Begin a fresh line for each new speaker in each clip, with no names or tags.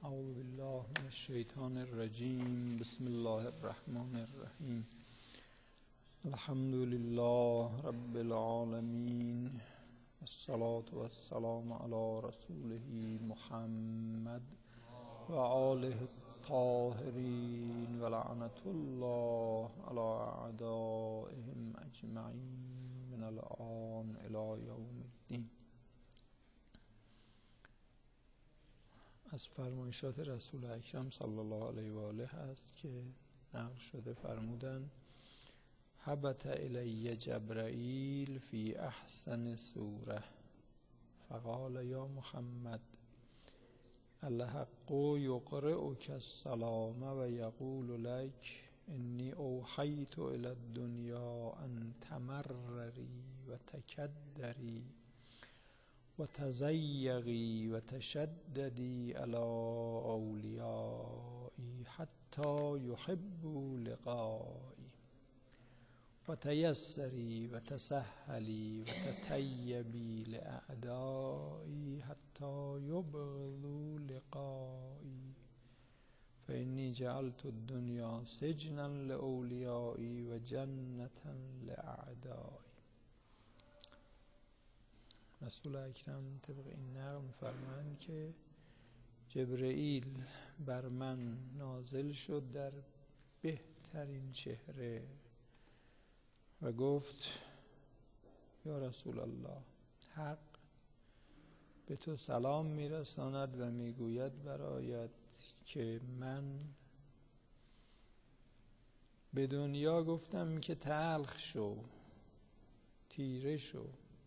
اعوذ بالله من الشیطان الرجیم. بسم الله الرحمن الرحیم. الحمد لله رب العالمین، الصلاة والسلام علی رسوله محمد و آله الطاهرین و لعنة الله علی اعدائهم اجمعین من الآن الی یوم الدین. از فرمایشات رسول اکرم صلی الله علیه و آله هست که نقل شده، فرمودند هبط الی جبرائیل فی احسن صوره فقال یا محمد الحق یقرئک السلام و یقول لک انی اوحیت الی الدنیا ان تمرری و تکدری و تزیقی و تشددی علی اولیایی حتی یحبوا لقایی و تیسری و تسهلی و تطیبی لاعدایی حتی یبغضوا لقایی فانی جعلت الدنیا سجنا لاولیایی و جنة لاعدایی. رسول اکرم طبق این نقل می‌فرمایند که جبرئیل بر من نازل شد در بهترین چهره و گفت یا رسول الله، حق به تو سلام میرساند و میگوید برایت که من به دنیا گفتم که تلخ شو، تیره شو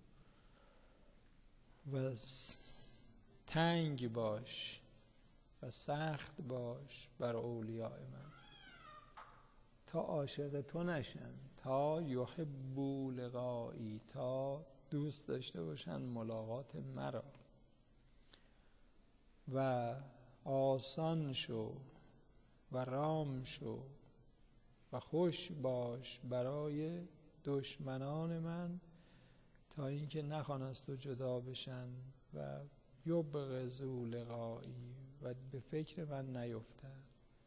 و تنگ باش و سخت باش بر اولیاء من تا عاشق تو نشن، تا یحبوا لقایی، تا دوست داشته باشن ملاقات مرا، و آسان شو و رام شو و خوش باش برای دشمنان من تا اینکه نخوان از تو جدا بشن و یبغضوا لقایی و به فکر من نیفتن.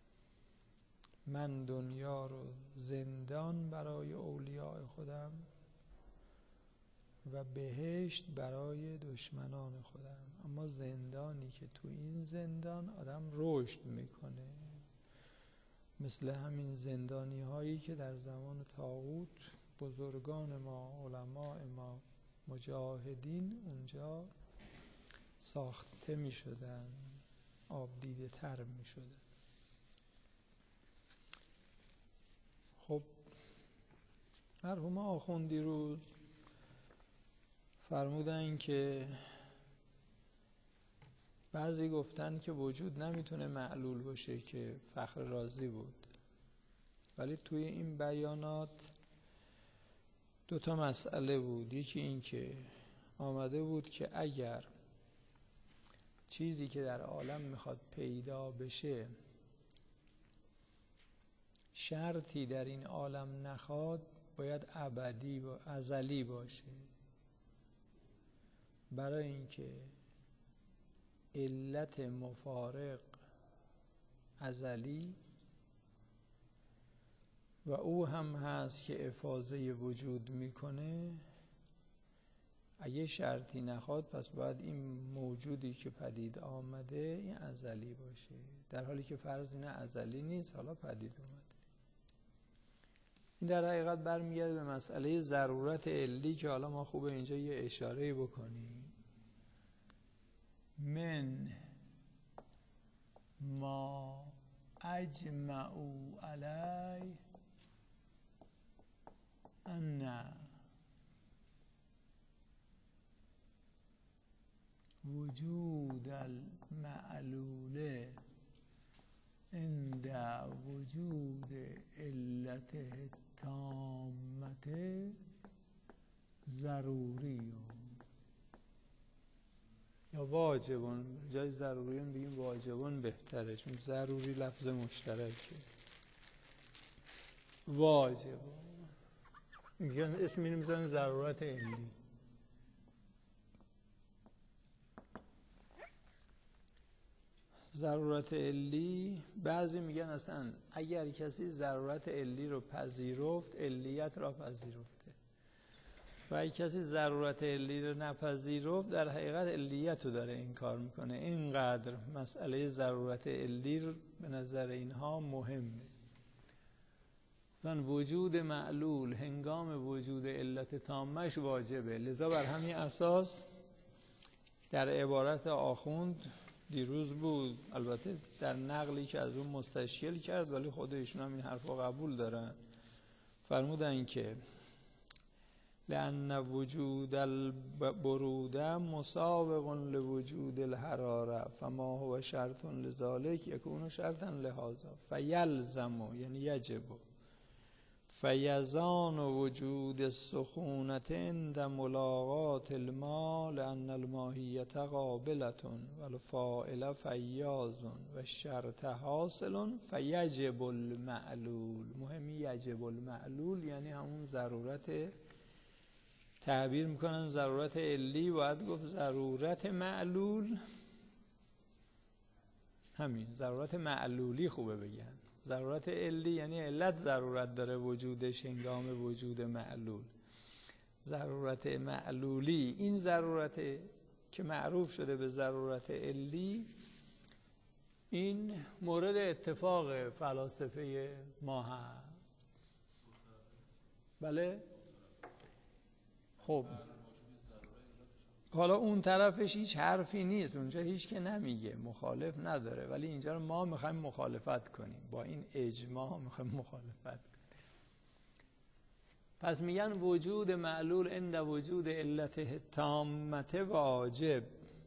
من دنیا رو زندان برای اولیاء خودم و بهشت برای دشمنان خودم، اما زندانی که تو این زندان آدم رشد میکنه، مثل همین زندانی هایی که در زمان طاغوت بزرگان ما، علماء ما، مجاهدین اونجا ساخته می شدن، آب دیده تر می شدن. خب مرحوم آخوندی روز فرمودن که بعضی گفتن که وجود نمیتونه معلول باشه که فخر رازی بود، ولی توی این بیانات دو تا مسئله بود. یکی این که آمده بود که اگر چیزی که در عالم میخواد پیدا بشه شرطی در این عالم نخواد، باید ابدی و ازلی باشه، برای اینکه علت مفارق ازلی و او هم هست که افاضه وجود میکنه. اگه شرطی نخواد پس باید این موجودی که پدید آمده این ازلی باشه، در حالی که فرض اینه ازلی نیست، حالا پدید اومده. این در حقیقت برمیگرده به مسئله ضرورت علی که حالا ما خوبه اینجا یه اشاره بکنیم. من ما اجمعوا علی ان وجود المعلول عند وجود علته التامه ضروری یا واجبون. جای ضروریون بگیم واجبون بهتره، چون ضروری لفظ مشترکه. واجبون میگن اسم اینو میذارن ضرورت علی. ضرورت علی، بعضی میگن اصلا اگر کسی ضرورت علی رو پذیرفت علیت را پذیرفته و اگر کسی ضرورت علی رو نپذیرفت در حقیقت علیت رو داره این کار میکنه. اینقدر مسئله ضرورت علی رو به نظر اینها مهمه. مثلا وجود معلول هنگام وجود علت تامش واجبه، لذا بر همین اساس در عبارت آخوند دیروز بود، البته در نقلی که از اون مستشکل کرد ولی خود ایشون هم این حرفا قبول دارن، فرمودن که لأن وجود البرود مسابق لوجود الحراره فما هو شرط لذلك یکون شرطا لهذا فیلزم یعنی یجب فیزان وجود السخونة عند ملاقات الماء لأن الماهیة قابلة والفاعل فیاض و الشرط حاصل فیجب المعلول. مهمی یجب المعلول یعنی همون ضرورت، تعبیر میکنن ضرورت علی، باید گفت ضرورت معلول، همین ضرورت معلولی خوبه بگن. ضرورت علی یعنی علت ضرورت داره وجودش هنگام وجود معلول. ضرورت معلولی، این ضرورت که معروف شده به ضرورت علی، این مورد اتفاق فلاسفه ما هست. بله؟ خب حالا اون طرفش هیچ حرفی نیست، اونجا هیچ که نمیگه، مخالف نداره، ولی اینجا ما میخوایم مخالفت کنیم، با این اجماع میخوایم مخالفت کنیم. پس میگن وجود معلول عند وجود علت تامه واجب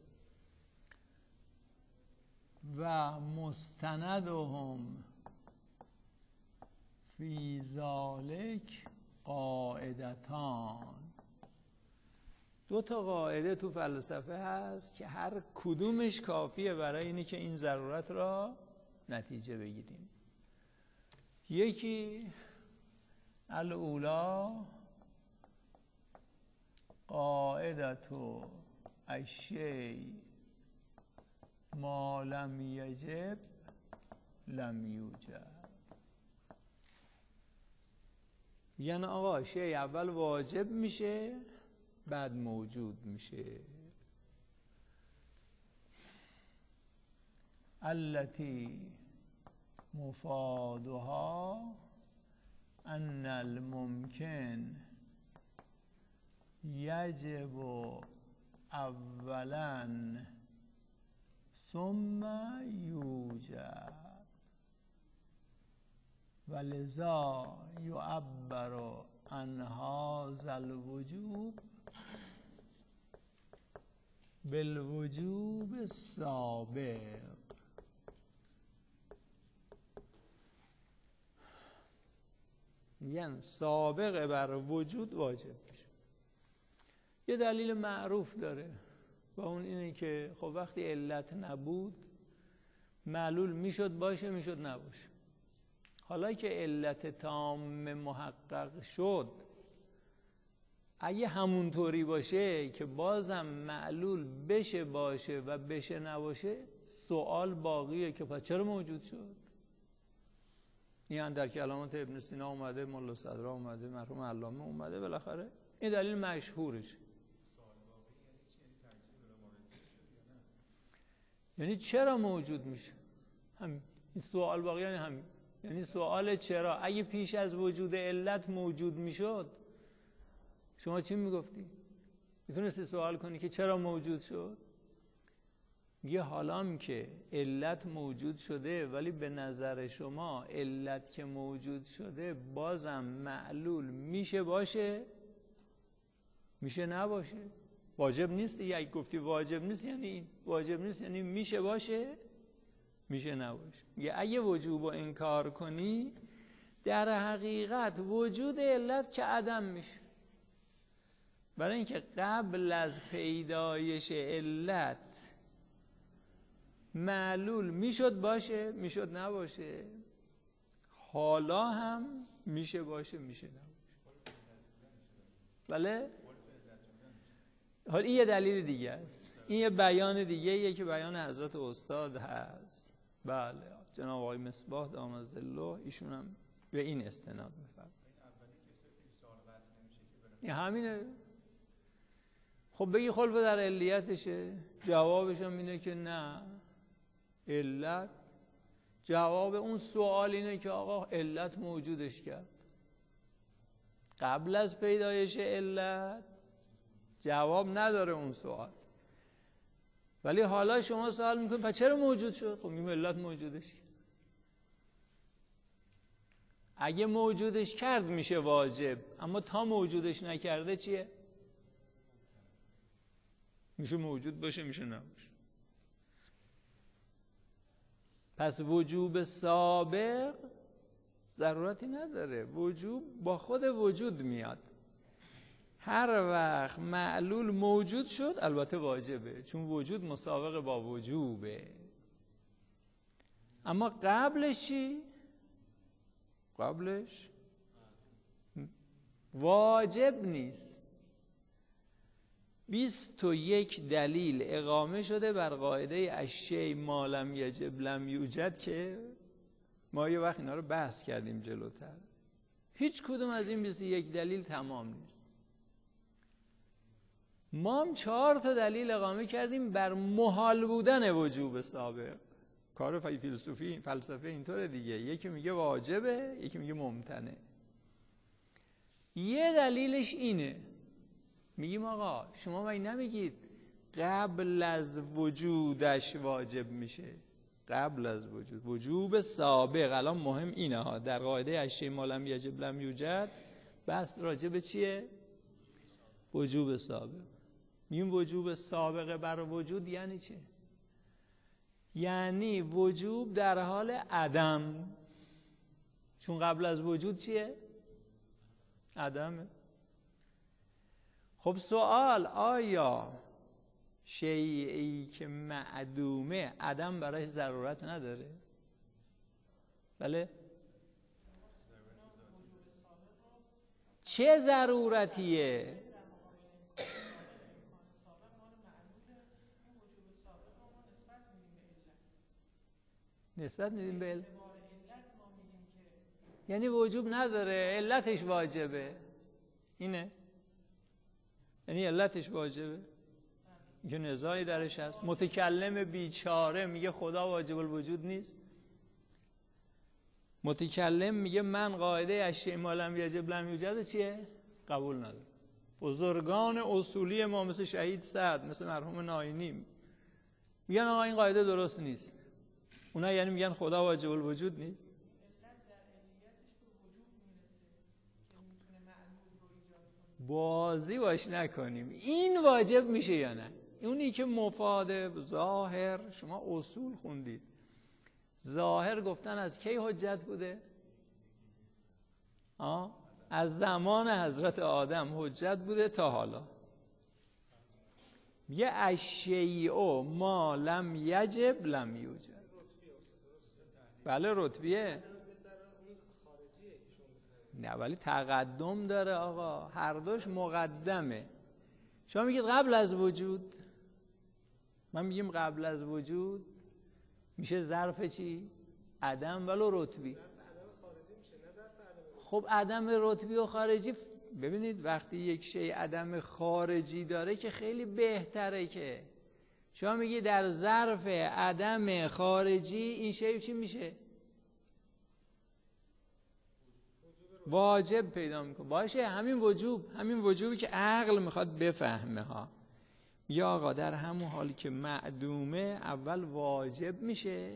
و مستندهم فی ذالک قاعدتان. دو تا قاعده تو فلسفه هست که هر کدومش کافیه برای اینی که این ضرورت را نتیجه بگیریم. یکی الاولا قاعدت الشیء ما لم یجب لم یوجد. یعنی آقا شیء اول واجب میشه بعد موجود میشه. التي مفادها ان الممکن یجب اولا ثم یوجد ولذا یعبر عن هذا الوجوب بالوجوب السابق. یعنی سابق بر وجود واجب میشه. یه دلیل معروف داره و اون اینه که خب وقتی علت نبود معلول میشد باشه میشد نباشه. حالا که علت تام محقق شد، اگه همونطوری باشه که بازم معلول بشه باشه و بشه نباشه، سوال باقیه که پس چرا موجود شد؟ این در کلمات ابن سینا اومده، ملا صدرا اومده، مرحوم علامه اومده، بالاخره این دلیل مشهورش. یعنی چرا موجود میشه؟ همین این سوال باقی، یعنی همین، یعنی سوال چرا. اگه پیش از وجود علت موجود میشد شما چی میگفتی؟ میتونستی سوال کنی که چرا موجود شد؟ یه حالام که علت موجود شده ولی به نظر شما علت که موجود شده بازم معلول میشه باشه میشه نباشه. واجب نیست. اگه گفتی واجب نیست یعنی این واجب نیست، یعنی میشه باشه میشه نباشه. اگه وجوب رو انکار کنی در حقیقت وجود علت که عدم میشه، برای اینکه قبل از پیدایش علت معلول میشد باشه میشد نباشه، حالا هم میشه باشه میشه نباشه. بله؟ حالا این یه دلیل دیگه است. این یه بیان دیگه یه که بیان حضرت استاد هست. بله جناب آقای مصباح دامادالله ایشون هم به این استناد می‌فرمایند. این همینه. خب بگی خلف در علیتشه، جوابش هم اینه که نه. علت، جواب اون سوال اینه که آقا علت موجودش کرد قبل از پیدایش علت. جواب نداره اون سوال. ولی حالا شما سوال میکنید پس چرا موجود شد؟ خب این علت موجودش کرد. اگه موجودش کرد میشه واجب، اما تا موجودش نکرده چیه؟ میشه موجود باشه میشه نباشه. پس وجوب سابق ضرورتی نداره، وجوب با خود وجود میاد. هر وقت معلول موجود شد البته واجبه، چون وجود مسابقه با وجوبه. اما قبلش چی؟ قبلش واجب نیست. 21 دلیل اقامه شده بر قاعده الشیء ما لم یجب لم یوجد که ما یه وقت اینا رو بحث کردیم جلوتر. هیچ کدوم از این 21 دلیل تمام نیست. ما هم 4 تا دلیل اقامه کردیم بر محال بودن وجوب سابق. کار فلسفه اینطوره دیگه، یکی میگه واجبه یکی میگه ممتنع. یه دلیلش اینه، میگیم آقا شما مگه نمیگید قبل از وجودش واجب میشه؟ قبل از وجود، وجوب سابق. الان مهم اینه ها، در قاعده الشیء ما لم یجب لم یوجد بس راجع به چیه؟ وجوب سابق. میگیم وجوب سابقه بر وجود یعنی چه؟ یعنی وجوب در حال عدم، چون قبل از وجود چیه؟ عدمه. خب سوال، آیا شیئی که معدومه عدم برای ضرورت نداره؟ بله؟ چه ضرورتیه؟ نسبت میدیم به علت. یعنی وجوب نداره، علتش واجبه. اینه؟ یعنی علتش واجبه؟ اینکه نزاعی درش هست. متکلم بیچاره میگه خدا واجب الوجود نیست. متکلم میگه من قاعده الشیء ما لم یجب لم یوجد چیه؟ قبول نداره. بزرگان اصولی ما مثل شهید سعد، مثل مرحوم ناینی میگن آقا این قاعده درست نیست. اونا یعنی میگن خدا واجب الوجود نیست. بازی باش نکنیم. این واجب میشه یا نه؟ اونی که مفاد ظاهر، شما اصول خوندید، ظاهر گفتن از کی حجت بوده؟ از زمان حضرت آدم حجت بوده تا حالا. یه الشیء ما لم یجب لم یوجد. بله رتبیه. نه ولی تقدم داره آقا، هر دوش مقدمه. شما میگید قبل از وجود، من میگیم قبل از وجود میشه ظرف چی؟ عدم ولو رتبی. خب عدم رتبی و خارجی، ببینید وقتی یک شی عدم خارجی داره که خیلی بهتره. که شما میگی در ظرف عدم خارجی این شی چی میشه؟ واجب پیدا میکنه. باشه همین وجوبی که عقل میخواد بفهمه ها. یا آقا در همون حالی که معدومه اول واجب میشه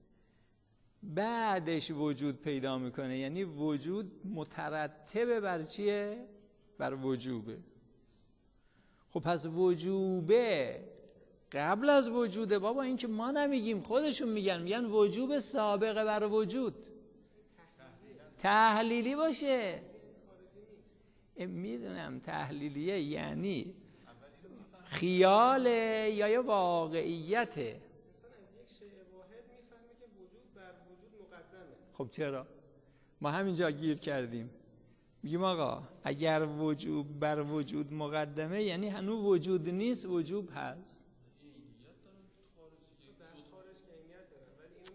بعدش وجود پیدا میکنه. یعنی وجود مترتبه بر چیه؟ بر وجوبه. خب پس وجوبه قبل از وجوده بابا. این که ما نمیگیم، خودشون میگن وجوب سابقه بر وجود. تحلیلی باشه. میدونم تحلیلیه، یعنی خیاله یا یه واقعیته. خب چرا؟ ما همینجا گیر کردیم. میگیم آقا اگر وجوب بر وجود مقدمه یعنی هنوز وجود نیست، وجوب هست.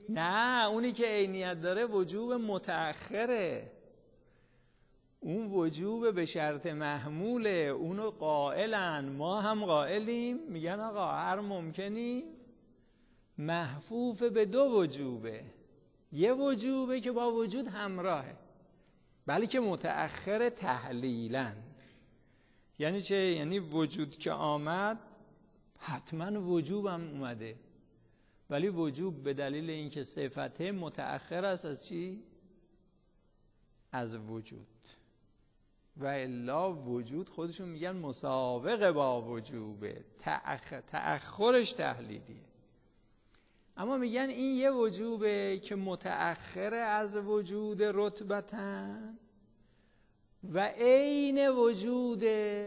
نه، اونی که عینیت داره وجوب متأخره، اون وجوب به شرط محموله، اونو قائلن، ما هم قائلیم، میگن آقا هر ممکنی محفوف به دو وجوبه، یه وجوبه که با وجود همراهه، بلکه متأخر تحلیلاً. یعنی چه؟ یعنی وجود که آمد حتما وجوبم اومده، ولی وجوب به دلیل اینکه صفته متأخر است از چی؟ از وجود. و الا وجود خودشون میگن مسابقه با وجوبه، تأخرش تحلیلیه. اما میگن این یه وجوبه که متأخر از وجود رتبتن و عین وجود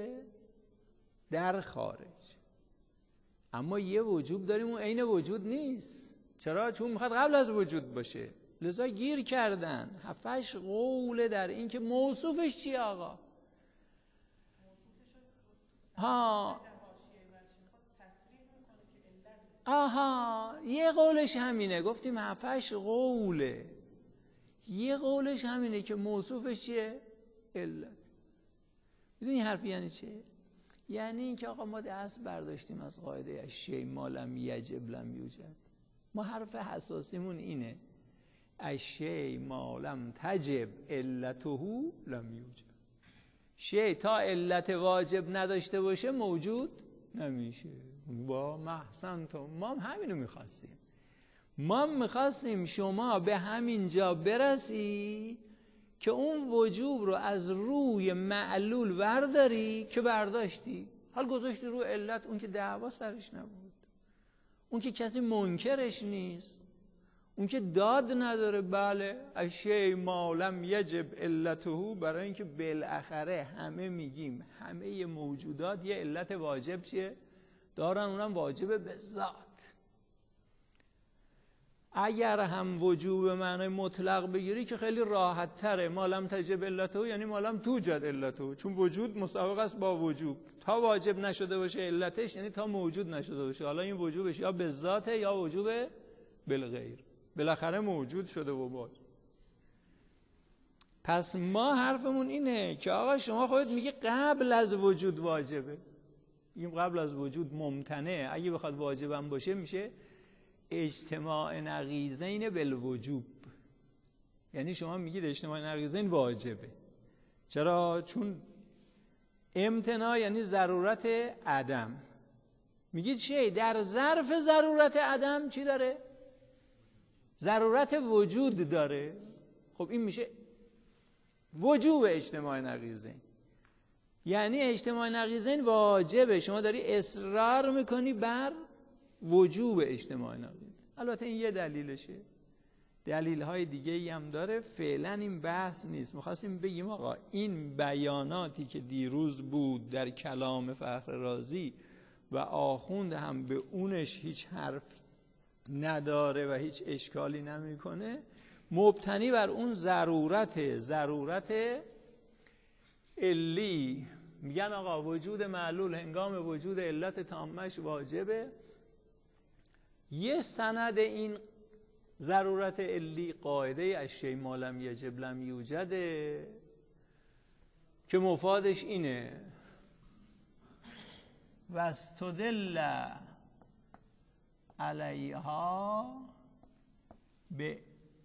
در خارج. اما یه وجوب داریم اون عین وجود نیست. چرا؟ چون میخواد قبل از وجود باشه، لذا گیر کردن 7-8 قوله در این که موصوفش چیه آقا. یه قولش همینه، گفتیم 7-8 قوله، یه قولش همینه که موصوفش چیه؟ علت. میدونی حرف یعنی چه؟ یعنی این که آقا ما دست برداشتیم از قاعده الشیء ما لم یجب لم یوجد. ما حرف حساسیمون اینه، الشیء ما لم تجب علته لم یوجد. شیء تا علت واجب نداشته باشه موجود نمیشه. با محسن تو ما هم همینو میخواستیم. ما میخواستیم شما به همین جا برسی که اون وجوب رو از روی معلول برداری که برداشتی، حال گذاشتی رو علت، اون که دعوا سرش نبود، اون که کسی منکرش نیست، اون که داد نداره. بله الشیء ما لم یجب علته، برای اینکه بالاخره همه میگیم همه موجودات یه علت واجب چیه؟ دارن، اونم واجب به ذات. اگر هم وجوب معنی مطلق بگیری که خیلی راحت تره، ما لم تجب علته یعنی ما لم توجد علته، چون وجود مسابقه است با وجوب، تا واجب نشده باشه علتش یعنی تا موجود نشده باشه. حالا این وجوبش یا به ذاته یا وجوب بالغیر، بالاخره موجود شده و باید. پس ما حرفمون اینه که آقا شما خودت میگی قبل از وجود واجبه، این قبل از وجود ممتنع، اگه بخواد واجبم باشه میشه اجتماع نقیضین بالوجوب. یعنی شما میگید اجتماع نقیضین واجبه. چرا؟ چون امتناع یعنی ضرورت عدم. میگید چی؟ در ظرف ضرورت عدم چی داره؟ ضرورت وجود داره. خب این میشه وجوب اجتماع نقیضین. یعنی اجتماع نقیضین واجبه، شما داری اصرار میکنی بر وجوب اجتماع نقیضین. البته این یه دلیلشه، دلیل‌های دیگه‌ای هم داره، فعلا این بحث نیست. می‌خواستیم بگیم آقا این بیاناتی که دیروز بود در کلام فخر رازی و آخوند هم به اونش هیچ حرف نداره و هیچ اشکالی نمیکنه، مبتنی بر اون ضرورت علی. میگن آقا وجود معلول هنگام وجود علت تامش واجبه. یه سند این ضرورت علی قاعده الشیء ما لم یجب لم یوجده که مفادش اینه واستدل علیها به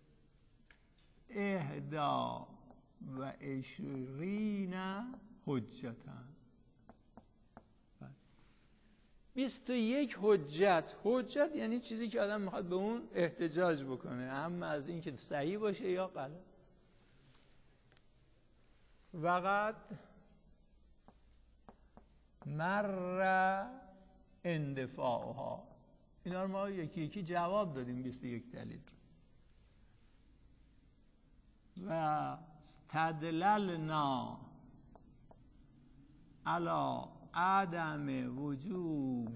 21 حجتا. 21 حجت یعنی چیزی که آدم میخواد به اون احتجاج بکنه، اما از این که صحیح باشه یا غلط. وقد مر اندفاعها، اینا رو ما یکی یکی جواب دادیم 21 دلیل و استدللنا علی عدم وجوب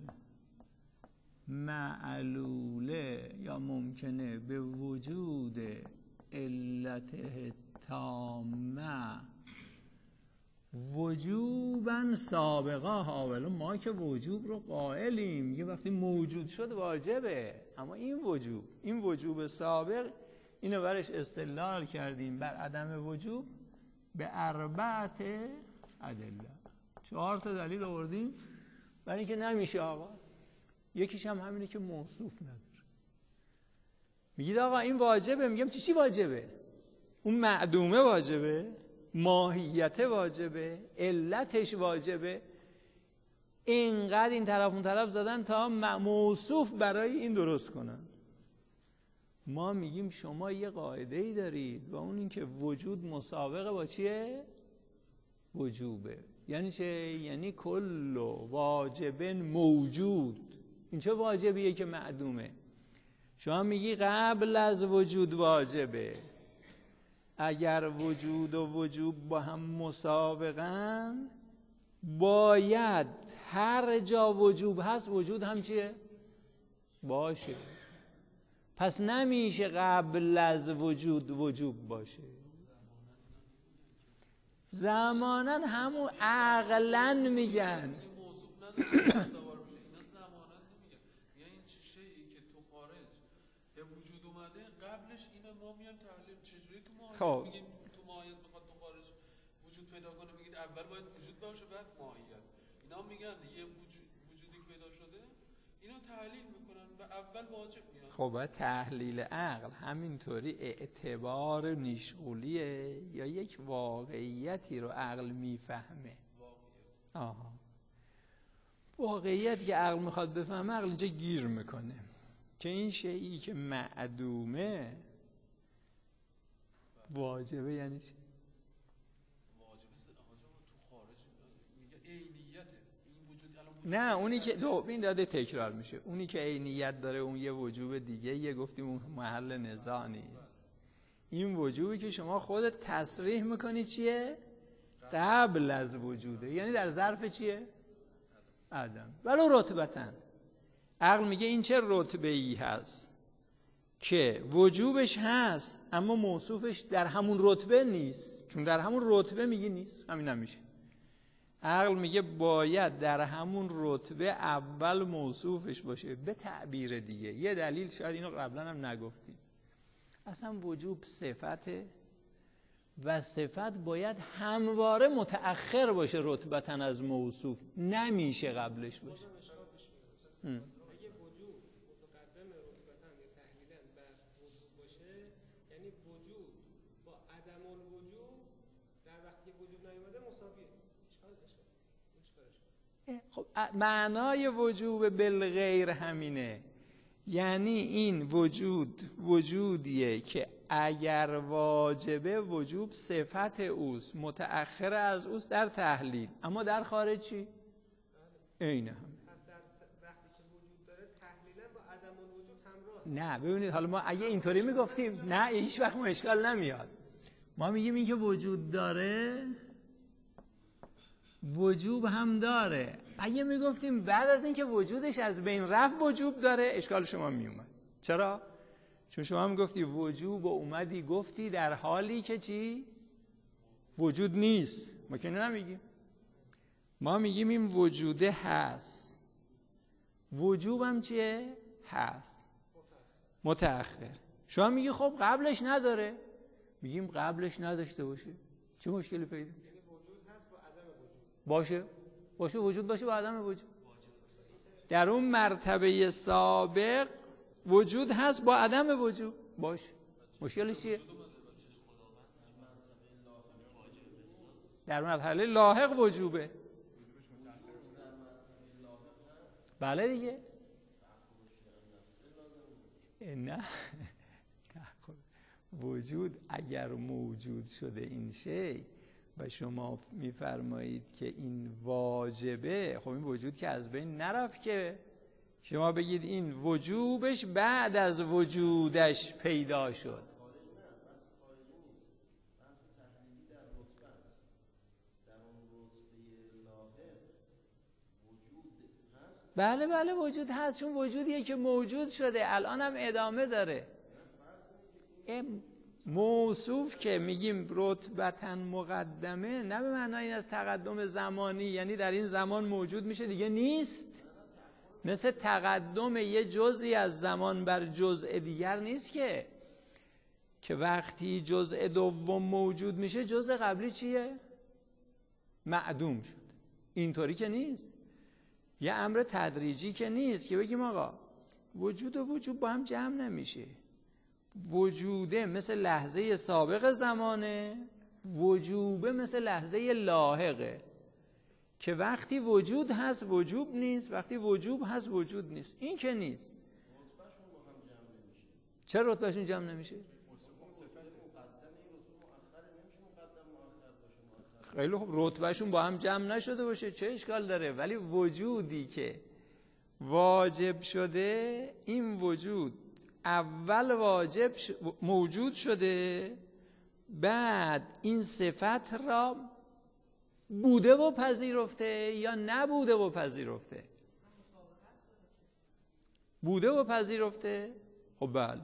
المعلوله یا ممکنه به وجود علت تامه وجوبا سابقه ها، ولی ما که وجوب رو قائلیم، یه وقتی موجود شد واجبه. اما این وجوب سابق، اینو برش استدلال کردیم بر عدم وجوب به 4 ادله. 4 دلیل آوردیم برای اینکه نمیشه آقا. یکیش هم همینه که موصوف نداره. میگید آقا این واجبه، میگم چی واجبه؟ اون معدومه واجبه، ماهیت واجبه، علتش واجبه. اینقدر این طرف اون طرف زدن تا موصوف برای این درست کنن. ما میگیم شما یه قاعده‌ای دارید و اون این که وجود مسابقه با چیه؟ وجوبه. یعنی چه؟ یعنی کل واجب موجود. این چه واجبیه که معدومه؟ شما میگی قبل از وجود واجبه. اگر وجود و وجوب با هم مسابقن، باید هر جا وجوب هست وجود هم چیه؟ باشه. پس نمیشه قبل از وجوب باشه. زمانن همون عقلن میگن.
خب میگیم تو ماهیت میخواد تو خارج وجود پیدا کنه، میگید اول باید وجود باشه بعد ماهیت. اینا میگن یه وجودی که پیدا شده اینا تحلیل میکنن و اول واجب میاد.
خب تحلیل عقل همینطوری اعتبار نیشغولیه یا یک واقعیتی رو عقل میفهمه؟ آها. واقعیت که عقل میخواد بفهمه عقل اینجا گیر میکنه که این شیئی که معدومه واجبه. یعنی چی؟
واجبه تو خارج میگه عینیته این وجود.
نه اونی که این داده تکرار میشه. اونی که عینیت داره اون یه وجوب دیگه، یه گفتیم اون محل نزاع نیست. این وجوبی که شما خودت تصریح میکنی چیه؟ قبل از وجوده، یعنی در ظرف چیه؟ عدم. ولو رتبتن. عقل میگه این چه رتبه‌ای هست که وجوبش هست اما موصوفش در همون رتبه نیست. چون در همون رتبه میگه نیست، همین نمیشه. عقل میگه باید در همون رتبه اول موصوفش باشه. به تعبیر دیگه، یه دلیل شاید اینو قبلا هم نگفتیم، اصلا وجوب صفته و صفت باید همواره متأخر باشه رتبتاً از موصوف، نمیشه قبلش باشه. خب معنای وجوب بالغیر همینه. یعنی این وجودیه که اگر واجبه وجوب صفت اوست، متأخر از اوست در تحلیل، اما در خارج چی؟ اینه هم.
پس در وقتی که وجود داره تحلیلا با عدم الوجود همراه.
نه ببینید، حالا ما اگه اینطوری میگفتیم نه هیچ وقت ما اشکال نمیاد. ما میگیم این که وجود داره وجوب هم داره. اگه میگفتیم بعد از اینکه وجودش از بین رفت وجوب داره، اشکال شما میومد. چرا؟ چون شما هم گفتی وجوب و اومدی گفتی در حالی که چی؟ وجود نیست. ما که نمیگیم. ما میگیم این وجوده هست. وجوب هم چیه؟ هست. متأخر. شما میگی خب قبلش نداره. میگیم قبلش نداشته باشه. چه مشکلی پیدا میشه؟ باشه وجود باشه با عدم وجود. در اون مرتبه سابق وجود هست با عدم وجود باشه. مشکلش چیه؟ در مرحله لاحق وجوبه. بله دیگه. نه وجود اگر موجود شده این شی و شما میفرمایید که این واجبه، خب این وجود که از بین نرفت که شما بگید این وجوبش بعد از وجودش پیدا شد. بله وجود هست، چون وجودیه که موجود شده الان هم ادامه داره. موصوف که میگیم رتبتاً مقدمه، نه به معنای این از تقدم زمانی، یعنی در این زمان موجود میشه دیگه نیست. مثل تقدم یه جزئی از زمان بر جزء دیگر نیست که وقتی جزء دوم موجود میشه جزء قبلی چیه؟ معدوم شد. اینطوری که نیست. یه امر تدریجی که نیست که بگیم آقا وجود و وجود با هم جمع نمیشه. وجوده مثل لحظه سابق زمانه، وجوبه مثل لحظه لاحقه، که وقتی وجود هست وجوب نیست، وقتی وجوب هست وجود نیست. این که نیست. چرا رتبهشون جمع نمیشه؟ خیلی خوب، رتبهشون با هم جمع نشده باشه چه اشکال داره؟ ولی وجودی که واجب شده، این وجود اول واجب موجود شده، بعد این صفت را بوده و پذیرفته یا نبوده و پذیرفته؟ بوده و پذیرفته. خب بله،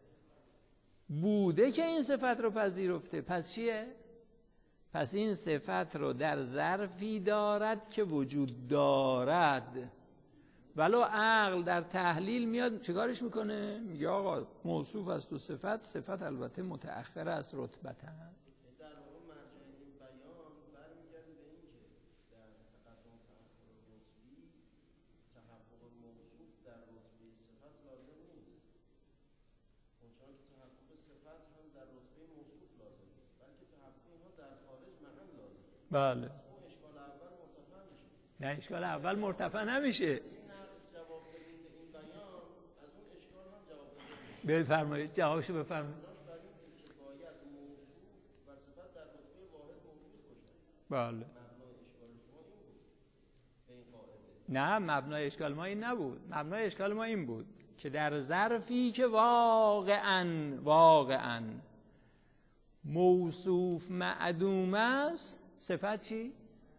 بوده که این صفت رو پذیرفته. پس چیه؟ پس این صفت رو در ظرفی دارد که وجود دارد. ولو عقل در تحلیل میاد چیکارش میکنه؟ میگه آقا موصوف است و صفت البته متأخر است رتبتاً.
در واقع مرجع این بیان برمیگرده به این که در تقدم تأخر رتبی تحقق موصوف در رتبه صفت لازم نیست. چون که تحقق صفت هم در رتبه موصوف لازم نیست، بلکه تحقق اینها در خارج معن لازم نیست.
بله.
اون اشکال اول مرتفع میشه.
نه، اشکال اول مرتفع نمیشه. بفرمایید، جوابشو بفرمایید. بله. نه، مبنای اشکال ما این نبود. مبنای اشکال ما این بود که در ظرفی که واقعاً موصوف معدوم است، صفت چی؟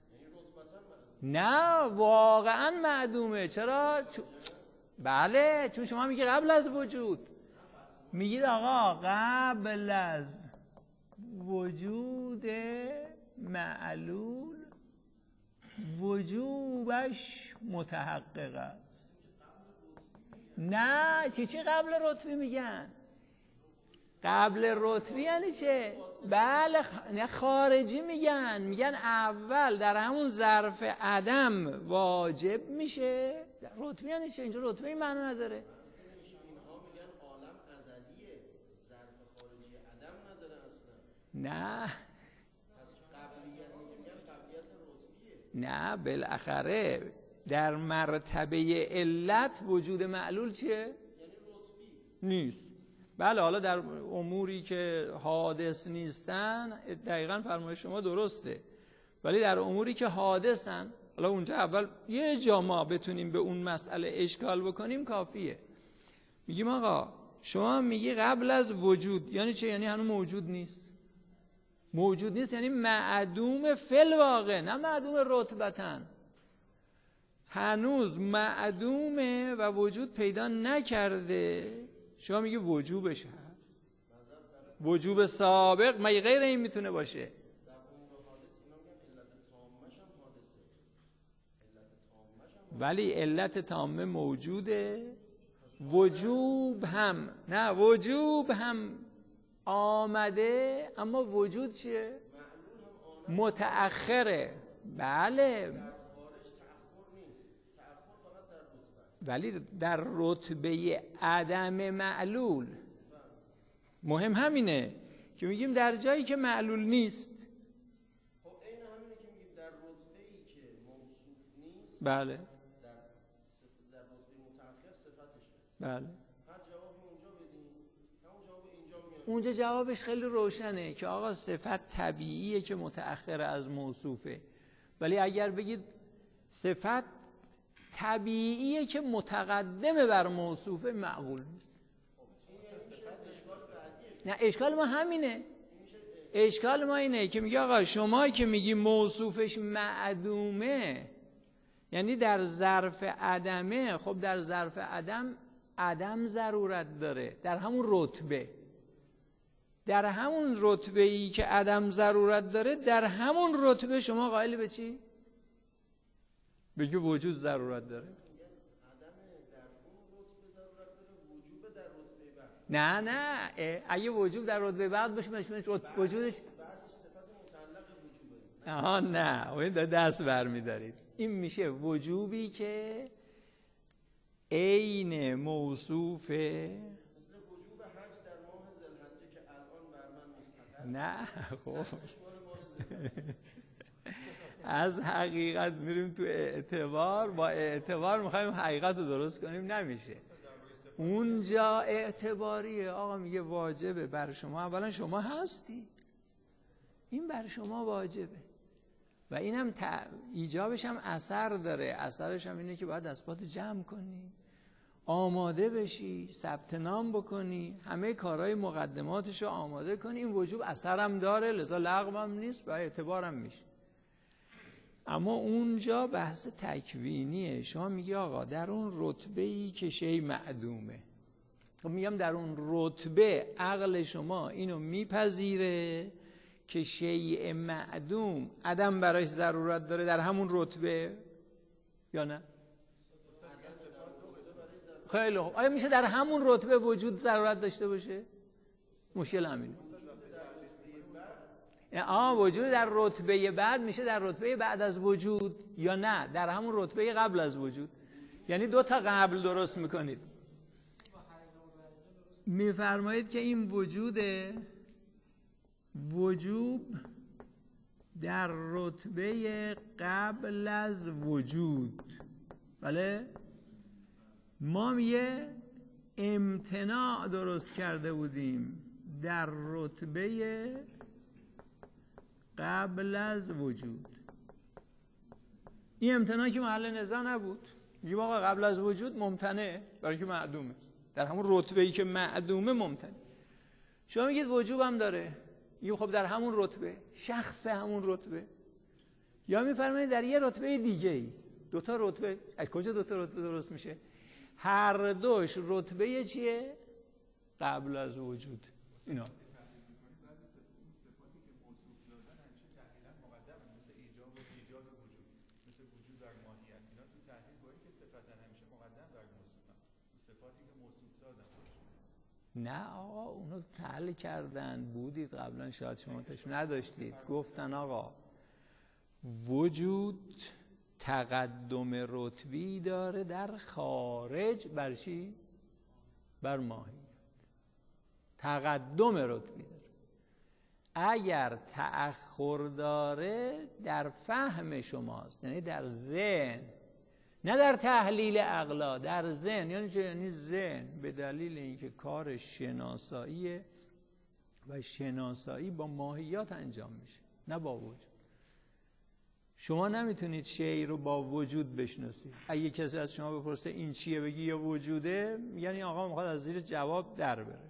نه، واقعاً معدومه. چرا؟ بله، چون شما میگی قبل از وجود. میگید آقا قبل از وجود معلول وجوبش متحقق است. نه، چی قبل رتبی میگن؟ قبل رتبی یعنی چه؟ بله، نه خارجی میگن اول در همون ظرف عدم واجب میشه. رتبی یعنی چه؟ اینجا رتبه این معنی نداره.
اینها میگن عالم ازلیه، ظرف خارجی عدم نداره اصلا.
نه،
پس قبلیتی که میگن قبلیت رتبیه.
نه، بالاخره در مرتبه علت وجود معلول چیه؟
یعنی رتبی
نیست. بله، حالا در اموری که حادث نیستن دقیقاً فرمایش شما درسته، ولی در اموری که حادثن، حالا اونجا اول یه جا ما بتونیم به اون مسئله اشکال بکنیم کافیه. میگیم آقا شما میگی قبل از وجود یعنی چه؟ یعنی هنوز موجود نیست. موجود نیست یعنی معدوم فل واقع، نه معدوم رتبتاً. هنوز معدومه و وجود پیدا نکرده. شما میگی وجوبش هست، وجوب سابق مگه غیر این میتونه باشه؟ ولی علت تامه موجوده، وجوب هم آمده، اما وجود چیه؟ متأخره. بله، ولی در رتبه عدم معلول. مهم همینه که میگیم در جایی که معلول نیست.
خب این همینه که میگیم در رتبه‌ای که موصوف نیست.
بله.
در رتبه متأخر صفتش هست.
بله.
هر جوابی اونجا بدیم، همون جواب اینجا میاد.
اونجا جوابش خیلی روشنه که آقا صفت طبیعیه که متأخر از موصوفه، ولی اگر بگید صفت طبیعیه که متقدمه بر موصوفه، معقول نیست. نه، اشکال ما همینه. اشکال ما اینه که میگه آقا شما که میگی موصوفش معدومه یعنی در ظرف عدمه. خب در ظرف عدم ضرورت داره، در همون رتبه. در همون رتبه‌ای که عدم ضرورت داره، در همون رتبه شما قائل به چی؟ بگی وجود ضرورت داره. نه اگه وجود در رتبه بعد باشه وجودش نه اون دست برمی‌دارید. این میشه وجوبی که عین موصوف
وجوب حج در ماه ذوالحجه که الان بر من مستقر.
نه خب از حقیقت میریم تو اعتبار، با اعتبار میخوایم حقیقت رو درست کنیم، نمیشه. اونجا اعتباریه، آقا میگه واجبه بر شما، اولا شما هستی، این بر شما واجبه و اینم ایجابش هم اثر داره. اثرش هم اینه که باید اسباتو جمع کنی، آماده بشی، ثبت نام بکنی، همه کارهای مقدماتشو آماده کنی. این وجوب اثرم داره، لذا لغو هم نیست و اعتبارم میشه. اما اونجا بحث تکوینیه. شما میگی آقا در اون رتبه‌ای که شیء معدومه، خب میگم در اون رتبه عقل شما اینو میپذیره که شیء معدوم عدم برایش ضرورت داره در همون رتبه یا نه؟ خیلی خوب. آیا میشه در همون رتبه وجود ضرورت داشته باشه؟ مشکل همینه. وجود در رتبه بعد میشه در رتبه بعد از وجود یا نه در همون رتبه قبل از وجود؟ یعنی دو تا قبل درست میکنید. میفرمایید که این وجوب در رتبه قبل از وجود. بله؟ ما یه امتناع درست کرده بودیم در رتبه قبل از وجود. این امتناع که محل نزاع نبود، میگیم آقا قبل از وجود ممتنعه برای که معدومه، در همون رتبه‌ای که معدومه ممتنع. شما میگید وجوب هم داره، میگیم خب در همون رتبه، شخص همون رتبه. یا میفرمایید در یه رتبه دیگه‌ای. دو تا رتبه، از کجا دو تا رتبه درست میشه؟ هر دوش رتبه چیه؟ قبل از وجود. اینا نه آقا اونو تحلیل کردن، بودید قبلا، شاید شما تشون نداشتید. گفتن آقا وجود تقدم رتبی داره در خارج بر چی؟ بر ماهیت. تقدم رتبی داره. اگر تأخر داره در فهم شماست، یعنی در ذهن، نه در تحلیل عقلا، در ذهن. یعنی چه؟ یعنی ذهن به دلیل اینکه کار شناساییه و شناسایی با ماهیات انجام میشه نه با وجود. شما نمیتونید شیء رو با وجود بشناسید. اگه کسی از شما بپرسه این چیه بگی یا وجوده، یعنی آقا میخواد از زیر جواب در بره.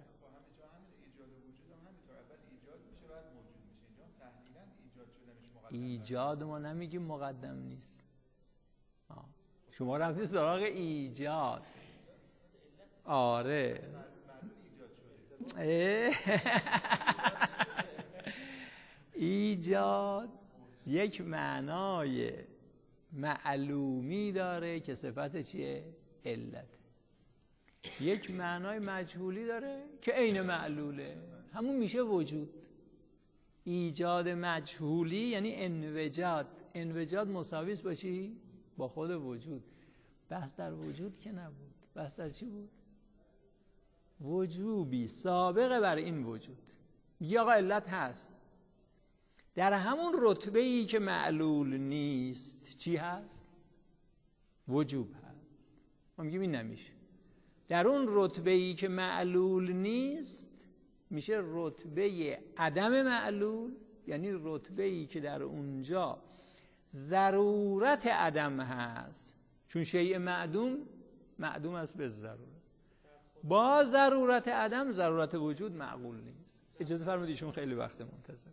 ایجاد ما نمیگیم مقدم نیست. شما رفتید سراغ ایجاد. آره ایجاد یک معنای معلومی داره که صفت چیه؟ علت. یک معنای مجهولی داره که عین معلوله، همون میشه وجود. ایجاد مجهولی یعنی انوجاد. انوجاد مساوی است با چی؟ با خود وجود. بحث در وجود که نبود، بحث در چی بود؟ وجوبی سابقه بر این وجود. میگه آقا علت هست، در همون رتبه‌ای که معلول نیست چی هست؟ وجوب هست. ما میگیم این نمیشه. در اون رتبه‌ای که معلول نیست میشه رتبه عدم معلول، یعنی رتبه‌ای که در اونجا ضرورت عدم هست، چون شیء معدوم است به ضرورت. با ضرورت عدم ضرورت وجود معقول نیست. اجازه فرمایید ایشون خیلی وقت منتظر.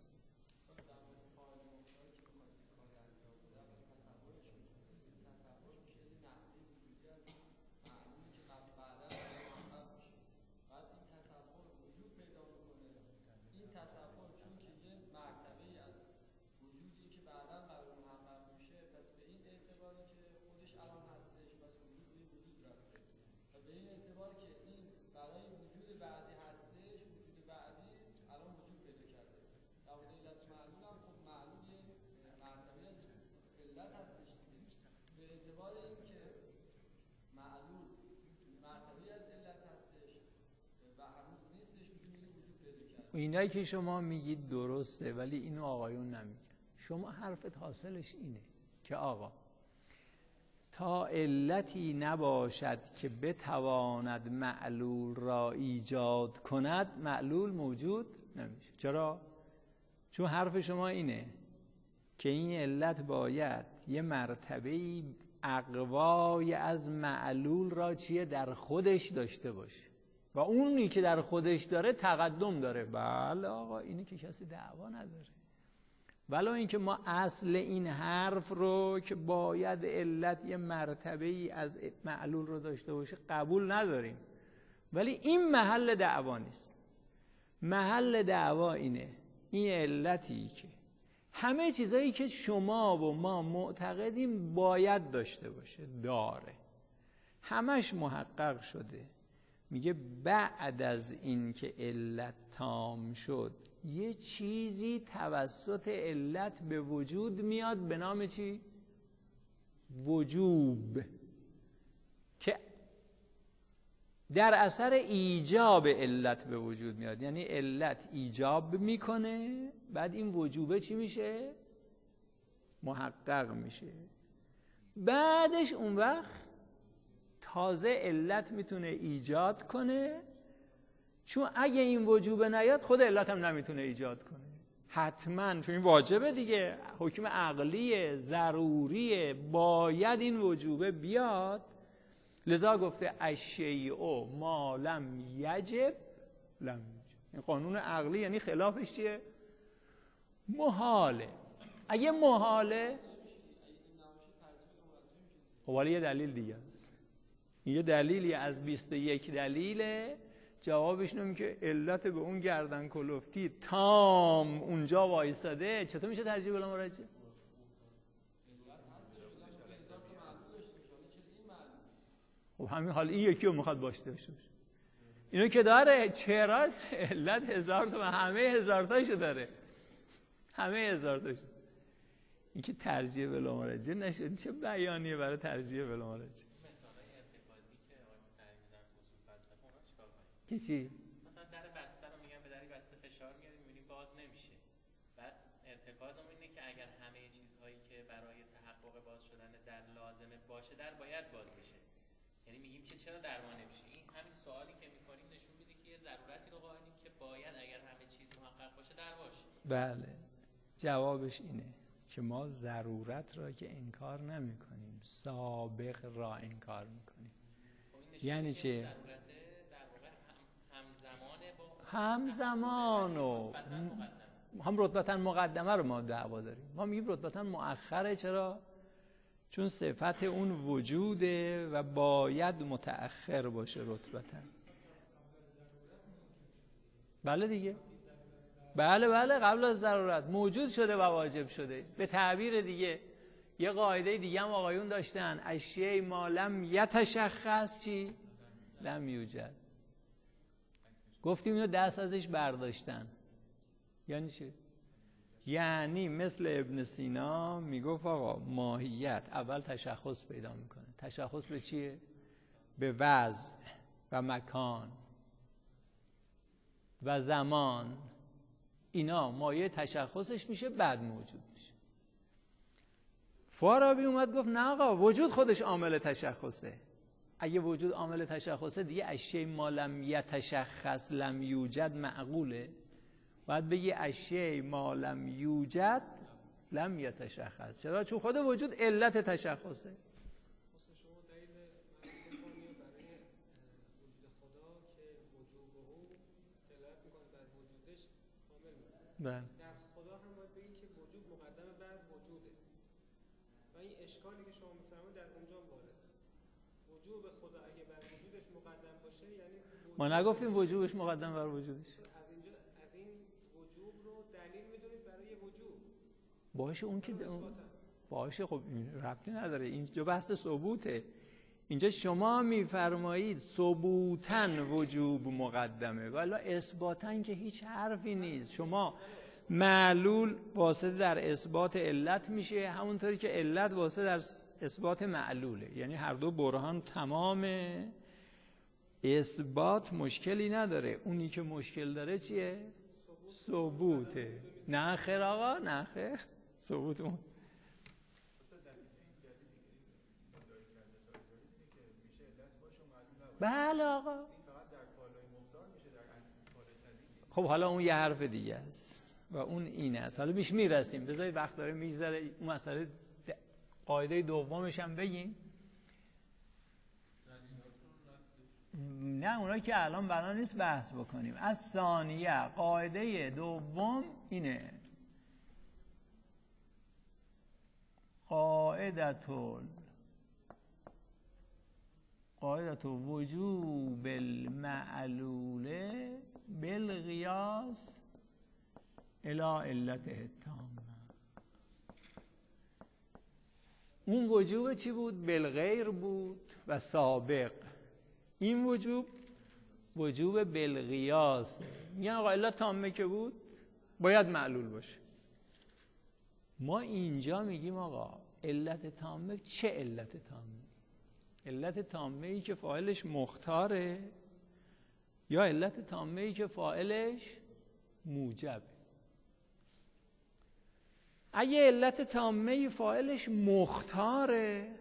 علت هستش به اعتبار اینکه معلول مرتبه از علت هستش و هنوز نیستش میتونه وجود پیدا کرد.
اینایی که شما میگید درسته ولی اینو آقایون نمیگن. شما حرفت حاصلش اینه که آقا تا علتی نباشد که بتواند معلول را ایجاد کند معلول موجود نمیشه. چرا؟ چون حرف شما اینه که این علت باید یه مرتبه اقوای از معلول را چیه در خودش داشته باشه و اونی که در خودش داره تقدم داره. بله آقا اینی که کسی دعوا نداره، ولی اینکه ما اصل این حرف رو که باید علت یه مرتبه ای از معلول رو داشته باشه قبول نداریم. ولی این محل دعوا نیست. محل دعوا اینه این علتی که همه چیزایی که شما و ما معتقدیم باید داشته باشه داره، همش محقق شده. میگه بعد از این که علت تام شد یه چیزی توسط علت به وجود میاد به نام چی؟ وجوب، که در اثر ایجاب علت به وجود میاد. یعنی علت ایجاب میکنه، بعد این وجوبه چی میشه؟ محقق میشه. بعدش اون وقت تازه علت میتونه ایجاد کنه، چون اگه این وجوبه نیاد خود علت هم نمیتونه ایجاد کنه حتما، چون این واجبه دیگه، حکم عقلیه، ضروریه، باید این وجوبه بیاد. لذا گفته الشیء ما لم یجب لم یوجب. این قانون عقلی یعنی خلافش چیه؟ محاله. اگه محاله خب ولی یه دلیل دیگه است. یه دلیلی از 21 دلیله. جوابش اینه که علت به اون گردن کلفتی تام اونجا وایساده. چطور میشه ترجیح بلا مراجعه؟ خب همین حال این یکی رو میخواد باش داشته باشه. اینو که داره چرا علت 1000 تا همه 1000 تاشو داره، همه 1000 تاشو. این که ترجیح بلا مراجعه نشد. چه بیانیه برای ترجیح بلا مراجعه؟ چی؟
مثلا در بسته رو میگن به در بسته فشار میاری میبینی باز نمیشه. بعد ارتکازمون اینه که اگر همه چیزهایی که برای تحقق باز شدن در لازمه باشه در باید باز بشه. یعنی میگیم که چرا در ما نمیشه؟ این همین سوالی که میکنیم نشون میده که یه ضرورتی رو قائلیم که باید اگر همه چیز محقق باشه در باشه. بله.
جوابش اینه که ما ضرورت را که انکار نمیکنیم، سابق را انکار میکنیم. یعنی چه؟ همزمان و هم رتبتاً مقدمه رو ما دعوا داریم. ما میگیم رتبتاً مؤخره. چرا؟ چون صفت اون وجوده و باید متأخر باشه رتبتاً. بله دیگه، بله قبل از ضرورت موجود شده و واجب شده. به تعبیر دیگه یه قاعده دیگه هم آقایون داشتن، الشیء ما لم یتشخص چی؟ لم یوجد. گفتیم اینو دست ازش برداشتن. یعنی چی؟ یعنی مثل ابن سینا میگفت آقا ماهیت اول تشخص پیدا میکنه. تشخص به چیه؟ به وضع و مکان و زمان. اینا مایه تشخصش میشه، بعد موجود میشه. فارابی اومد گفت نه آقا وجود خودش عامل تشخصه. اگه وجود عامل تشخصه دیگه الشیء ما لم یتشخص لم یوجد معقوله. باید بگی الشیء ما لم یوجد لم یتشخص. چرا؟ چون خود وجود علت تشخصه.
شما دلیل برای وجود خدا که وجود او دلالت میکنه بر وجودش کامل میکنه. در خدا هم باید بگید که وجود مقدم بر وجوده و این اشکالی که شما میفرمایید در اونجا وارده. وجود خدا اگه بر وجودش مقدم باشه یعنی
ما نگفتیم وجودش مقدم بر وجودش.
از این وجود رو دلیل میدونید برای وجود.
باشه اون که باشه، خب این ربطی نداره. اینجا بحث ثبوته. اینجا شما میفرمایید ثبوتاً وجوب مقدمه، ولی اثباتاً که هیچ حرفی نیست. شما معلول واسطه در اثبات علت میشه، همونطوری که علت واسطه در اثبات معلوله. یعنی هر دو برهان تمام اثبات مشکلی نداره، اونی که مشکل داره چیه؟ ثبوته. نه خیر آقا، نه خیر، ثبوت اون. بله آقا. خب حالا اون یه حرف دیگه است و اون این است. حالا بیش میرسیم، بذارید وقت داره میگذره اون مسئله قاعده دومش هم بگیم. نه اونایی که الان بنا نیست بحث بکنیم. از ثانیه قاعده دوم اینه: قاعدة وجوب المعلول بالقیاس الی علته التامه. اون وجوب چی بود؟ بالغیر بود و سابق. این وجوب بالقیاس. میگن آقا علت تامه که بود باید معلول باشه. ما اینجا میگیم آقا علت تامه چه علت تامه؟ علت تامه ای که فاعلش مختاره یا علت تامه ای که فاعلش موجبه؟ اگه علت تامه فاعلش مختاره،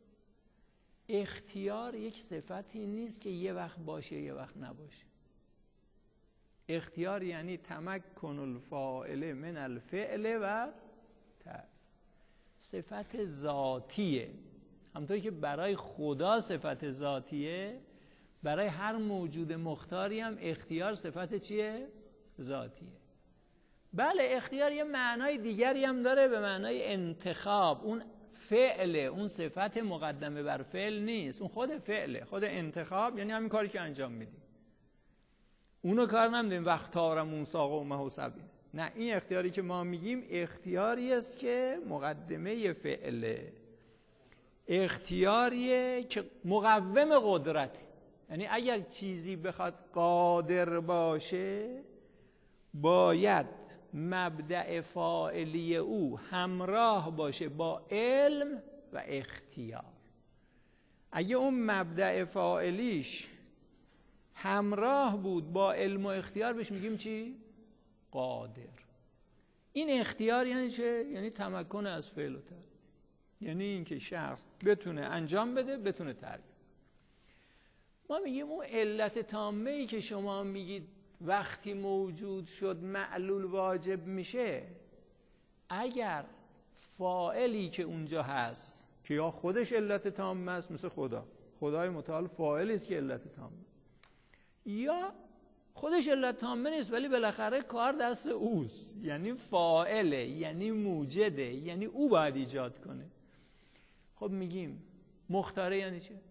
اختیار یک صفتی نیست که یه وقت باشه یه وقت نباشه. اختیار یعنی تمکن الفاعل من الفعل و ترک. صفت ذاتیه. همونطوری که برای خدا صفت ذاتیه، برای هر موجود مختاری هم اختیار صفت چیه؟ ذاتیه. بله اختیار یه معنای دیگری هم داره، به معنای انتخاب. اون فعله، اون صفت مقدمه بر فعل نیست، اون خود فعله، خود انتخاب، یعنی همین کاری که انجام میدیم. اونو کار نمیدیم وقت تار موسی قومه سبعین. نه، این اختیاری که ما میگیم اختیاری است که مقدمه فعله، اختیاریه که مقوم قدرته. یعنی اگر چیزی بخواد قادر باشه باید مبدأ فاعلی او همراه باشه با علم و اختیار. اگه اون مبدأ فاعلیش همراه بود با علم و اختیار بهش میگیم چی؟ قادر. این اختیار یعنی چه؟ یعنی تمکن از فعل و ترک. یعنی اینکه شخص بتونه انجام بده، بتونه ترک. ما میگیم اون علت تامه ای که شما میگید وقتی موجود شد معلول واجب میشه، اگر فاعلی که اونجا هست که یا خودش علت تامه است، مثل خدای متعال فاعلی است که علت تامه، یا خودش علت تامه نیست ولی بالاخره کار دست اوست، یعنی فاعله، یعنی موجده، یعنی او باید ایجاد کنه. خب میگیم مختاره یعنی چه؟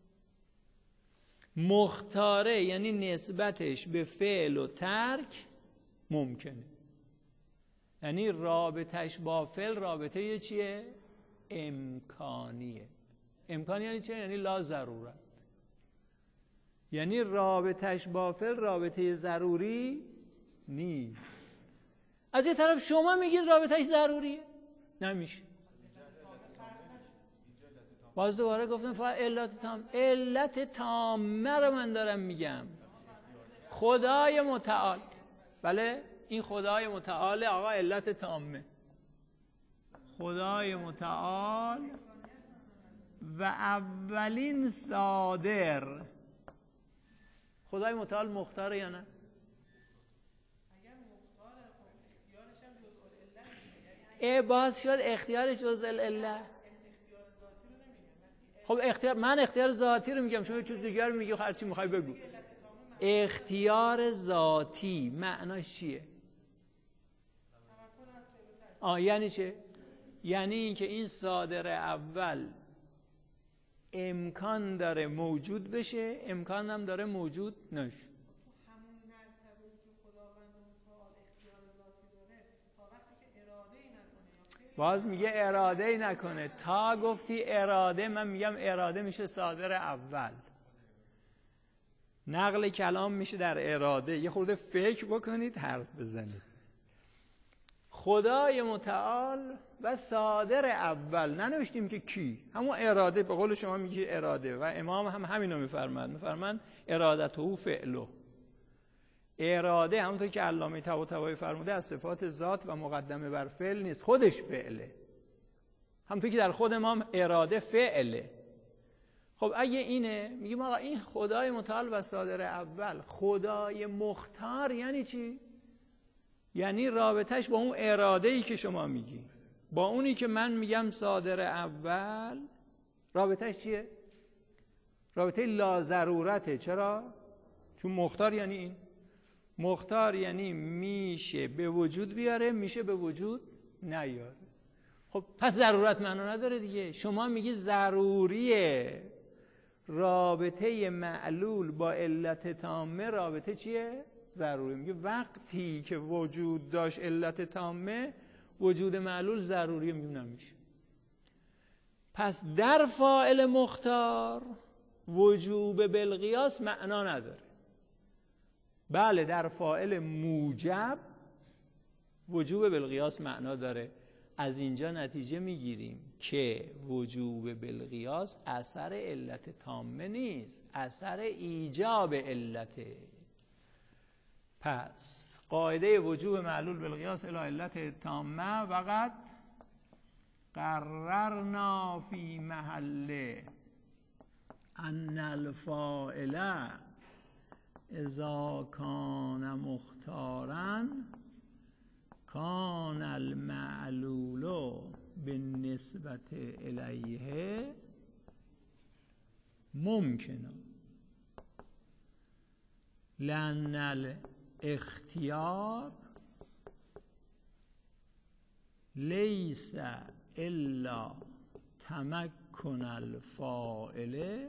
مختاره یعنی نسبتش به فعل و ترک ممکنه. یعنی رابطش با فعل رابطه چیه؟ امکانیه. امکان یعنی چه؟ یعنی لا ضرورت. یعنی رابطش با فعل رابطه ضروری نیست. از یه طرف شما میگید رابطش ضروریه، نمیشه. باز دوباره گفتم علت تامه رو من دارم میگم. خدای متعال، بله این خدای متعال آقا علت تامه. خدای متعال و اولین صادر. خدای متعال مختاره یا نه؟ باز شد اختیار جزء العله. خب من اختیار ذاتی رو میگم، شما چیز دیگر رو میگی، هر چی میخوای بگو. اختیار ذاتی معناش چیه؟ یعنی چه؟ یعنی اینکه این صادر اول امکان داره موجود بشه، امکان هم داره موجود نشه.
همون مرتبه که خداوند متعال اختیار ذاتی داره تا وقتی که اراده ای نکنه،
باز میگه اراده ای نکنه. تا گفتی اراده، من میگم اراده میشه صادر اول. نقل کلام میشه در اراده. یه خورده فکر بکنید حرف بزنید. خدای متعال و صادر اول، ننوشتیم که کی، همون اراده، به قول شما میگه اراده، و امام هم همینو میفرمند ارادته فعله. اراده همونطور که علامه طباطبایی فرموده از صفات ذات و مقدمه بر فعل نیست، خودش فعله، همونطور که در خود امام اراده فعله. خب اگه اینه، میگیم آقا این خدای متعال و صادر اول، خدای مختار یعنی چی؟ یعنی رابطهش با اون اراده‌ای که شما میگی، با اونی که من میگم صادر اول، رابطهش چیه؟ رابطه لا ضرورته. چرا؟ چون مختار یعنی این، مختار یعنی میشه به وجود بیاره، میشه به وجود نیاره. خب پس ضرورت معنا نداره دیگه. شما میگی ضروریه رابطه معلول با علت تامه، رابطه چیه؟ ضروری. میگه وقتی که وجود داشت علت تامه، وجود معلول ضروریه. میگه نمیشه. پس در فاعل مختار وجوب بالقیاس معنا نداره. بله در فاعل موجب وجوب بالقیاس معنا داره. از اینجا نتیجه میگیریم که وجوب بالقیاس اثر علت تامه نیست، اثر ایجاب علته. پس قاعده وجوب معلول بالقیاس الی علت تامه وقت قررنا فی محل ان الفاعل اذا کان مختارا کان المعلول بالنسبت الیه ممکنا لأن الاختیار لیس الا تمکن الفاعل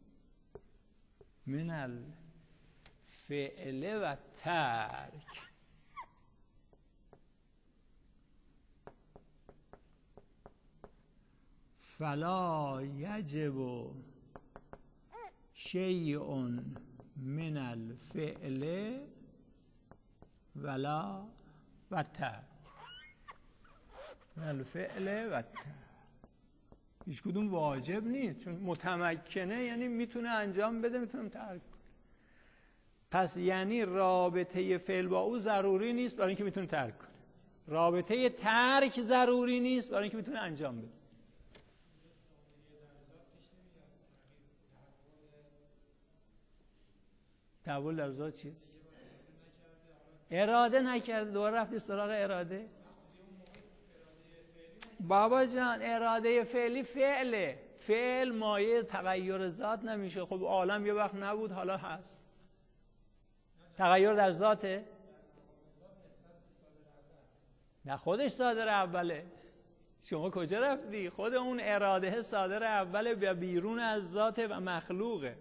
من الفعل و ترک. فلا یجب شیء من الفعل ولا و ترک. من الفعل و ترک هیچ کدوم واجب نیست، چون متمکنه یعنی میتونه انجام بده، میتونه ترک کنه. پس یعنی رابطه فعل با او ضروری نیست برای اینکه میتونه ترک کنه، رابطه ترک ضروری نیست برای اینکه میتونه انجام بده. تحول در ذات چیه؟ اراده نکرده، دوباره رفتی سراغ اراده. بابا جان اراده فعلی فعله، فعل مایه تغییر ذات نمیشه. خب عالم یه وقت نبود حالا هست، تغییر در ذاته؟ نه خودش صادر اوله. شما کجا رفتی؟ خود اون اراده صادر اوله و بیرون از ذاته و مخلوقه.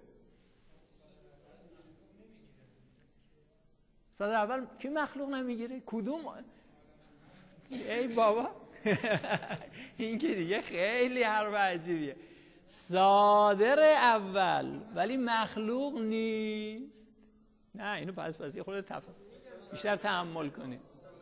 صادر اول کی مخلوق نمیگیره؟ کدوم؟ ای بابا این که دیگه خیلی حرف عجیبیه. صادر اول ولی مخلوق نیست. نه اینو پس یه خورده بیشتر تأمل کنید.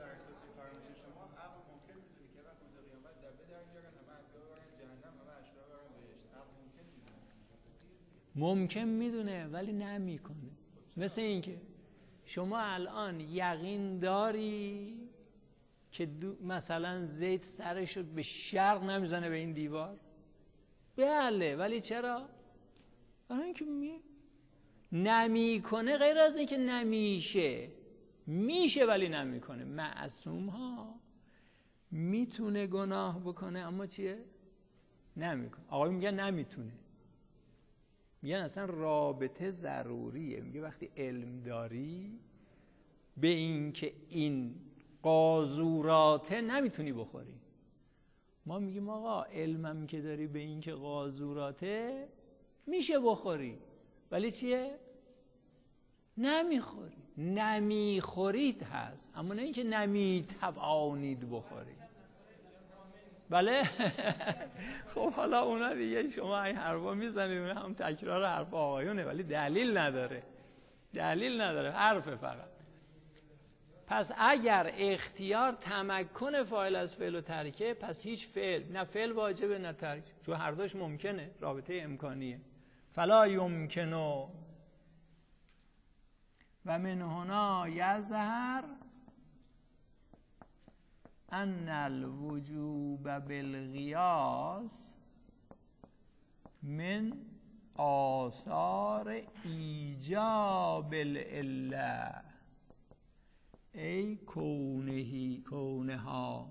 ممکن میدونه ولی نمیکنه. مثل این که شما الان یقین داری که مثلا زید سرشو به شرق نمیزنه به این دیوار؟ بله، ولی چرا؟ برای اینکه نمیکنه. غیر از اینکه نمیشه، میشه ولی نمیکنه. معصوم ها میتونه گناه بکنه اما چیه؟ نمیکنه. آقای میگه نمیتونه، میگن اصلا رابطه ضروریه. میگه وقتی علم داری به این که این قاذوراته نمیتونی بخوری. ما میگیم آقا علمم که داری به این که قاذوراته میشه بخوری، ولی چیه؟ نمیخوری. نمیخورید هست، اما نه اینکه نمیتوانید بخورید. بله خب حالا اونا دیگه شما این حرفا میزنید، اونا هم تکرار حرف آقایونه، ولی دلیل نداره، دلیل نداره، حرفه فقط. پس اگر اختیار تمکن فاعل از فعل و ترکه، پس هیچ فعل، نه فعل واجبه نه ترک، چون هر دوش ممکنه، رابطه امکانیه. فلا یمکن و من هنا یظهر ان الوجوب بالقیاس من آثار ایجاب العله ای کونها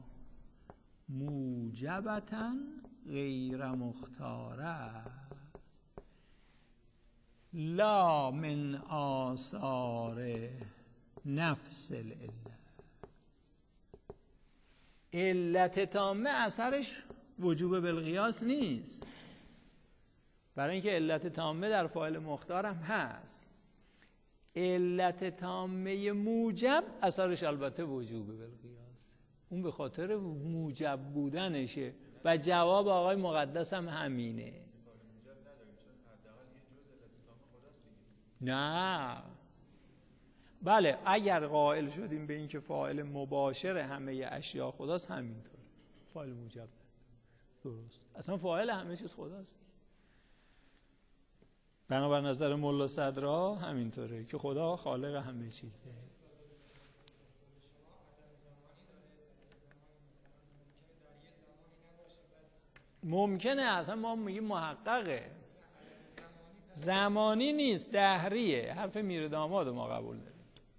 موجبتا غیر مختاره لا من آثار نفس العله. علت تامه اثرش وجوب بالقیاس نیست، برای اینکه علت تامه در فاعل مختار هم هست. علت تامه موجب اثرش البته وجوب بالقیاس، اون به خاطر موجب بودنشه و جواب آقای مقدس هم همینه. نه بله، اگر قائل شدیم به این که فاعل مباشر همه اشیاء خداست، همینطور فاعل موجب درست، اصلا فاعل همه چیز خداست. بنابر نظر ملا صدرا همینطوره که خدا خالق همه چیزه. ممکنه، اصلا ما میگیم محققه، زمانی نیست، دهریه. حرف میر داماد ما قبول داریم.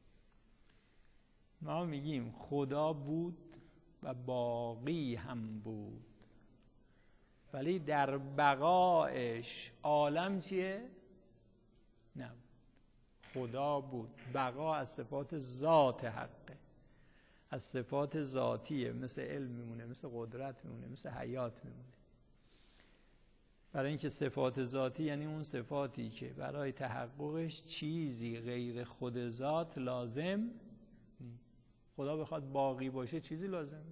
ما میگیم خدا بود و باقی هم بود، ولی در بقایش عالم چیه؟ نبود. خدا بود، بقا از صفات ذات حقه، از صفات ذاتیه، مثل علم میمونه، مثل قدرت میمونه، مثل حیات میمونه. برای اینکه صفات ذاتی یعنی اون صفاتی که برای تحققش چیزی غیر خود ذات لازم نیست. خدا بخواد باقی باشه چیزی لازم.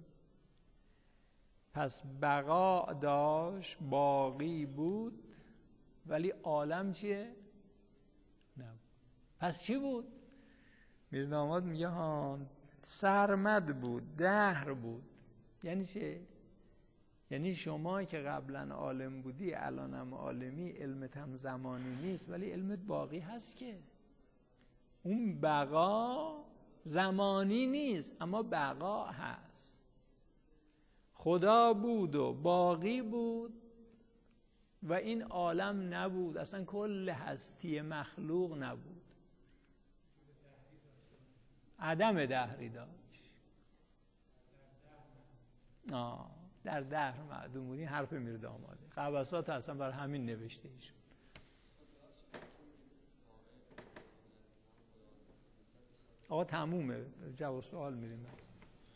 پس بقا داشت، باقی بود، ولی عالم چیه؟ نبود. پس چی بود؟ میر داماد میگه سرمد بود، دهر بود. یعنی چه؟ یعنی شما که قبلا عالم بودی الانم عالمی، علمت هم زمانی نیست ولی علمت باقی هست. که اون بقا زمانی نیست اما بقا هست. خدا بود و باقی بود و این عالم نبود، اصلا کل هستی مخلوق نبود، عدم دهری داشت. در دهر معدوم بود. این حرف میر داماده، قبسات اصلا بر همین نوشته ایشون. آقا تمومه، جواب سوال میریم.